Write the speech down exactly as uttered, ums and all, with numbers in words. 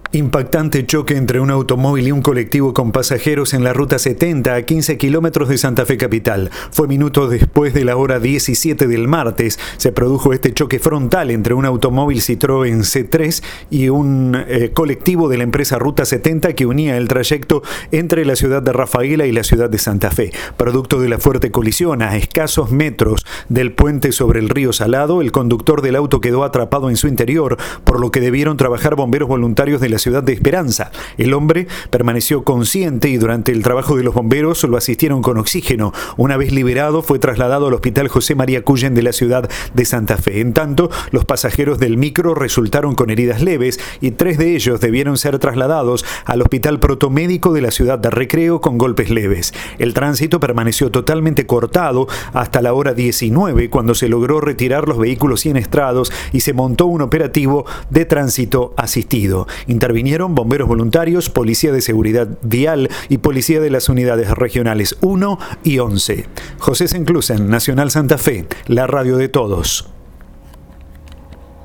Impactante choque entre un automóvil y un colectivo con pasajeros en la ruta setenta a quince kilómetros de Santa Fe capital. Fue minutos después de la hora diecisiete del martes. Se produjo este choque frontal entre un automóvil Citroën C tres y un eh, colectivo de la empresa Ruta setenta que unía el trayecto entre la ciudad de Rafaela y la ciudad de Santa Fe. Producto de la fuerte colisión a escasos metros del puente sobre el río Salado, el conductor del auto quedó atrapado en su interior, por lo que debieron trabajar bomberos voluntarios de la ciudad de Esperanza. El hombre permaneció consciente y durante el trabajo de los bomberos lo asistieron con oxígeno. Una vez liberado, fue trasladado al Hospital José María Cullen de la ciudad de Santa Fe. En tanto, los pasajeros del micro resultaron con heridas leves y tres de ellos debieron ser trasladados al Hospital Protomédico de la ciudad de Recreo con golpes leves. El tránsito permaneció totalmente cortado hasta la hora diecinueve, cuando se logró retirar los vehículos siniestrados y se montó un operativo de tránsito asistido. Intervinieron bomberos voluntarios, policía de seguridad vial y policía de las unidades regionales uno y once. José Senclusen, Nacional Santa Fe, la radio de todos.